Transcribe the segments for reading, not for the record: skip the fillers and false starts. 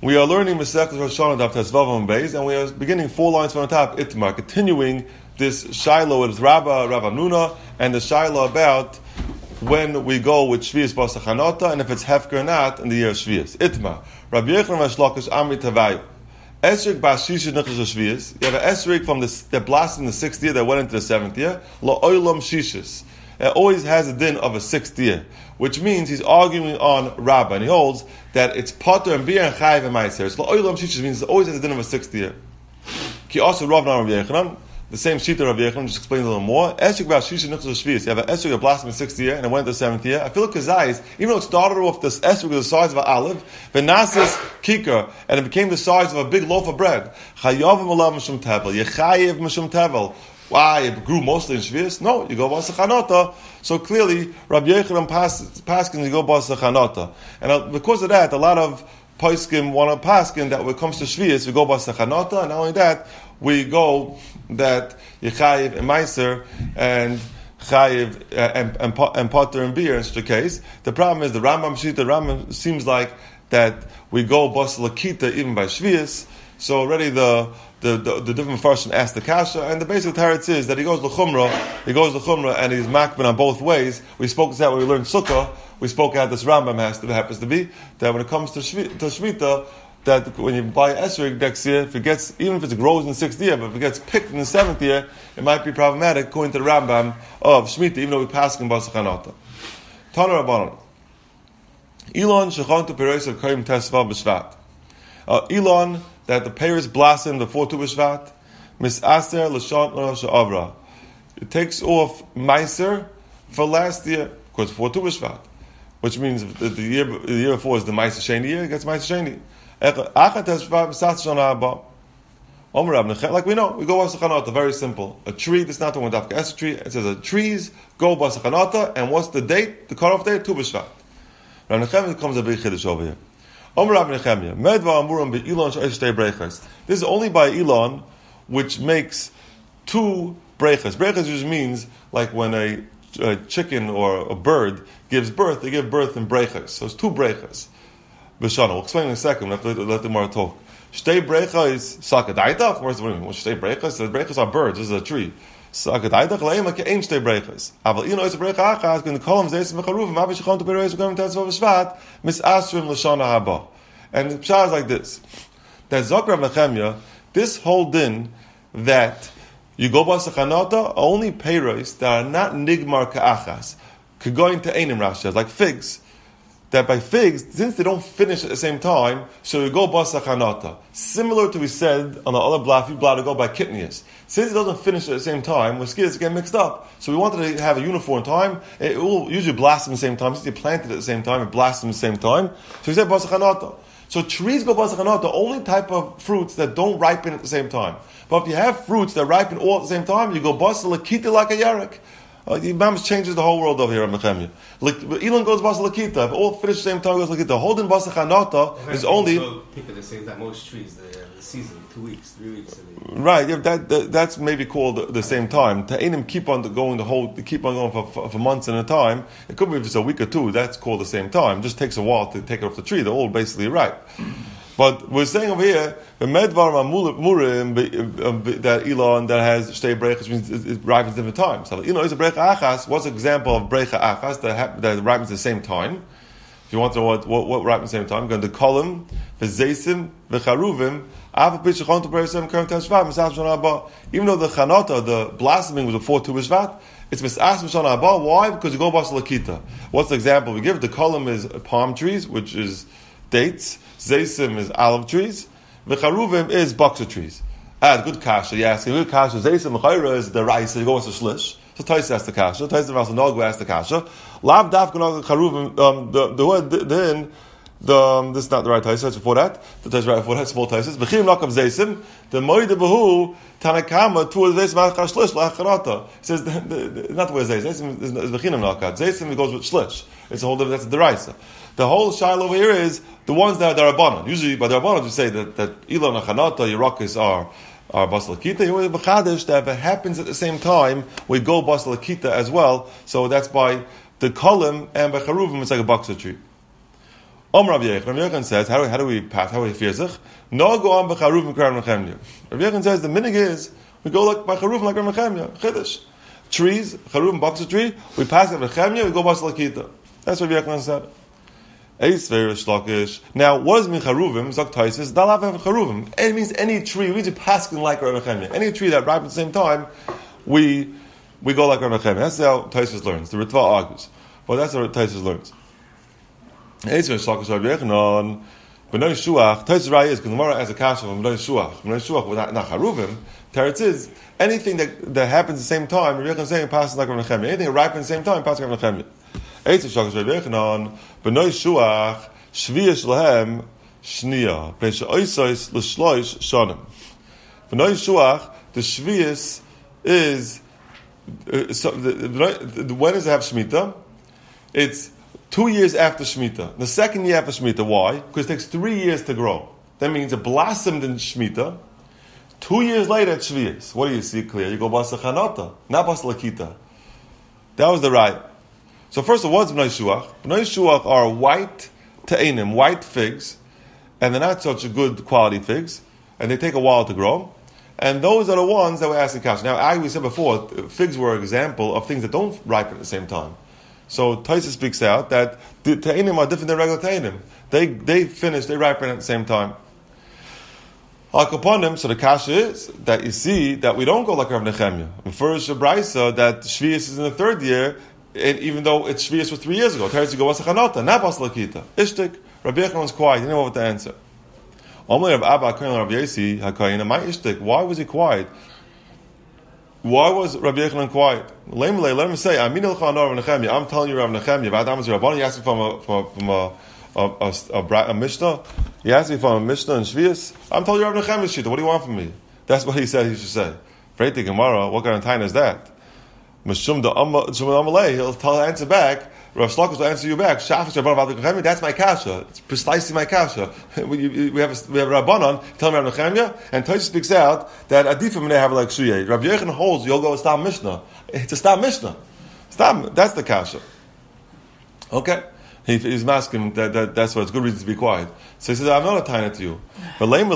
We are learning Masechtas Rosh Hashanah Daf Tesvav and Beis, and we are beginning 4 lines from the top, Itmar, continuing this Shiloh with Rav Nuna, and the Shiloh about when we go with Shvius Basachanota, and if it's Hefker or not in the year of Shvius. Itmar, Rabbi Yechon Vashlakish Amri Tavayu. Esrik Bashish Nichas Shvius. You have an Esrik from that blossomed in the 6th year that went into the 7th year. Lo Oilam Shishis. It always has a din of a 6th year, which means he's arguing on Rabbah, and he holds that it's Potter and Beer and Chayiv and Meiser. So Oilam Shishis means it always has a din of a 6th year. Ki also Rav Rabbi Yechanan, the same sheet of Rabbi Yechanan, just explains a little more. Esrik Bashish Nichas Shvius. You have an Esrik that blossomed in the 6th year and it went to the 7th year. I feel like Kazais, even though it started off this Esrik with the size of an olive, Venasis Kikar, and it became the size of a big loaf of bread. Chayav Malav Mishum Tevel. Yechayiv Mishum Tevel. Why? It grew mostly in Shvius? No, you go Basachanota. So clearly, Rabbi Yechanan Paskin, you go Basachanota. And because of that, a lot of Paiskim want to Paskin that when it comes to Shvius, we go Basachanota, and not only that, we go that Yechayiv and Meiser and Chayiv and Potter and Beer in such a case. The problem is the Rambam seems like that we go Basalakita even by Shvius. So already the different version asked the kasha, and the basic teretz is that he goes to Chumrah, and he's makbin on both ways. We spoke this out when we learned Sukkah. We spoke out this Rambam happens to be that when it comes to Shemitah, that when you buy Esrik next year, even if it grows in the 6th year, but if it gets picked in the 7th year, it might be problematic according to the Rambam of Shemitah, even though we pass in Basachanata. Tana Rabbanon. Elon shechantu pereis of Karim Tesva b'Shvat. Elon, that the pears blossom before Tu B'Shvat, misaser l'shon she'avra. It takes off meiser for last year, because before Tu B'Shvat, which means the year before is the meiser sheni year, it gets meiser sheni. Like we know, we go Basachanata, very simple. A tree, this is not the one Dafka Es tree, it says trees go Basachanata, and what's the date, the cutoff date? Tu B'Shvat. Rav Nechemia comes a big chiddush over here. This is only by Elon, which makes 2 brechas. Brechas just means like when a chicken or a bird gives birth, they give birth in brechas. So it's 2 brechas. We'll explain in a second. We have to let the Gemara talk. Shtei brecha is sakadaitach. Where's the meaning? Shtei brechas? The brechas are birds. This is a tree. Sakadaitach leim like ein shtei brechas. Aval ino is a brecha achas. Going to call him zeis mecharuvim. Avi shechon to bereis v'gam tetzva v'shvat misasrim l'shana haba. And the pshat is like this: that Zok Rav Nechemia, this whole din that you go Basachanota only peiros that are not nigmar ka'achas, could go into einim Rashi, like figs. That by figs, since they don't finish at the same time, so we go Basachanota. Similar to we said on the other blaf, you to go by kitnius. Since it doesn't finish at the same time, we're scared to get mixed up. So we wanted to have a uniform time. It will usually blossom at the same time. Since you plant it at the same time, it blossoms at the same time. So we said Basachanota. So trees go Basachanota, the only type of fruits that don't ripen at the same time. But if you have fruits that ripen all at the same time, you go Basalakita like a yarek. The Imam changes the whole world over here on Mechemia. Elon goes Basalakita. If all finish at the same time, goes Lakita. Holding Basachanota is only. Pick at the same time. Most trees, the season, 2 weeks, 3 weeks. Right. Yeah, that's maybe called the same time. Ta'anim keep on going for months at a time. It could be if it's a week or 2. That's called the same time. It just takes a while to take it off the tree. They're all basically ripe. But we're saying over here, the medvar murim that Elon that has shtei brechas means it ripens different times. So is a brecha achas. What's an example of brecha achas that ripens at the same time? If you want to know what ripens at the same time, going to kolim, v'zeisim, v'charuvim. Even though the chanota, the blossoming was before Tu B'Shvat, it's misas mishana haba. Why? Because you go basalakita. What's the example we give? The kolim is palm trees, which is dates. Zeisim is olive trees. V'charuvim is boxer trees. Good kasha. You ask good kasha. Zeisim v'chayra is the rice. You go with the shlish. So Tais asked the kasha. Tais also Nolgu asked the kasha. Lab daf charuvim. This is not the right Tais. It's before that. The Tais right before that. Small Tais. B'chim lakav zeisim. The moide behu tanakama towards zeisim achar shlish lacharata. He says not the way zeisim is b'chinam lakat. Zeisim goes with shlish. It's a whole different. That's the rice. The whole shiloh over here is the ones that are Rabbanon. Usually by the Rabbanon we say that Elon and Chanata, Yerakis are Basalakita. You know, B'chadish, that if it happens at the same time, we go Basalakita as well. So that's by the Kolim and by Charuvim, it's like a boxer tree. Rav Yechon says, how do we pass? How do we fierzich? No go on b'charuvim k'Rav Nechemya. Rav Yechon says the minig is we go like by charuvim like Rav Nechemya. Chiddush. Trees, charuvim box a tree. We pass Rav Nechemya. We go bas lakita. That's what Rav Yechon said. Now, what does mean charuvim? Zok Taisis. Dalav have charuvim. It means any tree. We need to pass like Rav Nechemya. Any tree that ripens at the same time, we go like Rav Nechemya. That's how Taisis learns. The Ritva argues, but that's how Taisis learns. Taisis Rai is because the Gemara has a kasha of B'nai Shuach with not charuvim. Teretz is anything that happens at the same time. Rav Yechon saying passes like Rav Nechemya. Anything that ripens at the same time passes like Rav Nechemya. B'nai Shuach shviyas lehem shniya. B'nai Oisais l'shloish shanim. B'nai Shuach the shviyas is when does it have shmita? It's 2 years after Shemitah. The second year after Shemitah. Why? Because it takes 3 years to grow. That means it blossomed in Shemitah. 2 years later at Shviyas. What do you see clear? You go Basa Chanata, not Basa Lakita. That was the right. So first of all, what's B'nai Shuach? B'nai Shuach are white te'enim, white figs, and they're not such a good quality figs, and they take a while to grow. And those are the ones that were asking Kash. Now, as we said before, figs were an example of things that don't ripen at the same time. So Taisa speaks out that the Ta'inim are different than regular Ta'inim. They finish, they ripen at the same time. Upon them, so the kasha is that you see that we don't go like Rav Nechemya. First, Shabraisa that Shviyas is in the third year, and even though it's Shviyas was 3 years ago, Teretz you go Wasachanota, not Baslakita. Ishtik, Rabbi Yechon was quiet, he didn't know what to answer. Only Rav Abba HaKoyin Rav Yesi HaKoyin, my Ishtik, why was he quiet? Why was Rabbi Yechon quiet? Let him say, I'm telling you Rav Nechemya, you asked me from a Mishnah? He asked me from a Mishnah and Shviyas. I'm telling you Rav Nechemya Shita, what do you want from me? That's what he said he should say. Freit Gemara, what kind of time is that? He'll answer back. Rav Shlokas will answer you back. That's my kasha. It's precisely my kasha. We have Rabbanon telling Rav Nechemya, and Tosha speaks out that Adifim may have like Shuyeh. Rav Yechon holds you'll go a Stam Mishnah. It's a Stam Mishnah. That's the kasha. Okay, he's masking that's why it's good reason to be quiet. So he says, I'm not a tiny to you. But I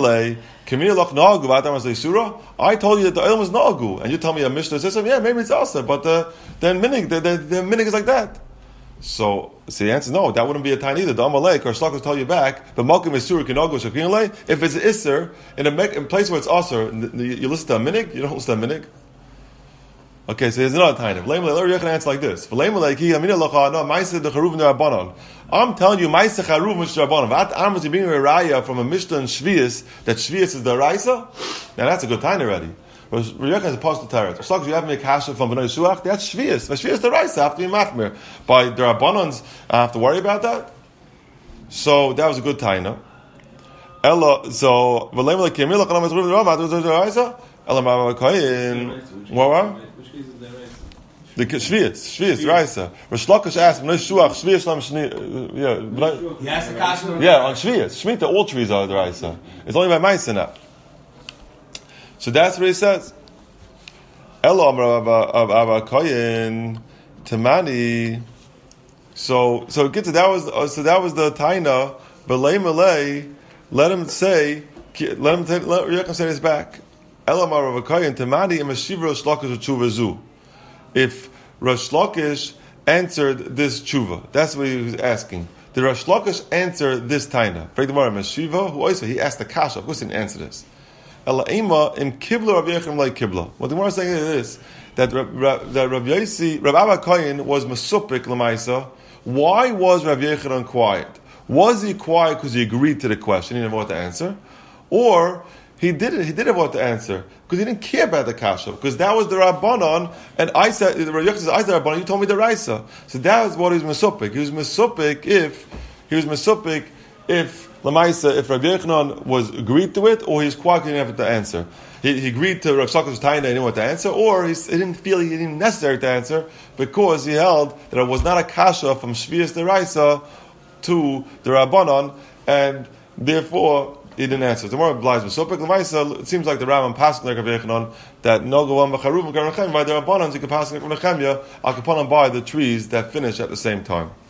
told you that the oil was Nagu, and you tell me a Mishnah says, yeah, maybe it's also, but then minig, the minig is like that. So the answer is no, that wouldn't be a tiny either. The Amalek or Shlok will tell you back, but Malkim is Surah Kinago Shakinale. If it's an Isser in a place where it's Asr, you listen to a minig, you don't listen to a minig. Okay, so here's another tiny. You're going to answer like this. I'm telling you, Ma'aseh Charuv Mishra Rabbanon. Vat Amos you bring a raya from a Mishnah and Shviyas that Shviyas is the Raisa. Now that's a good time already. But Riyach has a positive tarot. So you have me a kasha from B'nai Shuach. That's Shviyas. But Shviyas is the Raisa. I have to be machmir. By the Rabbanons, I have to worry about that. So that was a good taina. Ella. So v'leim lekim milach alam ezruv l'ravad. Was the Raisa? Ella ma'avakoyin. What? The Shviyas, Raisa. Rosh Lakish asked, B'nai Shuach, Shviyas lam shni, He asked the kasha. Yeah, on Shviyas. Shemitah, all trees are the Raisa. It's only by Maisa now. So that's what he says. Elo Amar Koyin Tamani. So get to that was the Taina. But Malay, let him say this back. Elo Amar Koyin Tamani Imashiv Rosh Lakish Tshuva. If Rosh Lakish answered this tshuva, that's what he was asking. Did Rosh Lakish answer this taina? He asked the kasha. Of course, he didn't answer this. What the Gemara is saying is that Rav Abba Koyin was mesupik l'maisa. Why was Rav Yechon quiet? Was he quiet because he agreed to the question, he didn't know what to answer, or he did have what to answer because he didn't care about the kasha, because that was the Rabbanon, and I said the Rabbanon. You told me the Raisa, so that was what he was mesupik. He was mesupik if Lamaisa, if Rabbi Yochanan was agreed to it, or he's quiet, he didn't have to answer. He agreed to Rav Shlokas Taina, he didn't know what to answer, or he didn't feel he didn't necessary to answer because he held that it was not a kasha from Shviyas Deraisa to the Rabbanon, and therefore he didn't answer. The more obliges Mesupik Lamaisa, it seems like the Rambam passed like Rabbi Yochanan that no go on b'charuv by the Rabbanons you can pass like Rabbi Nechemya, Akapanan by the trees that finish at the same time.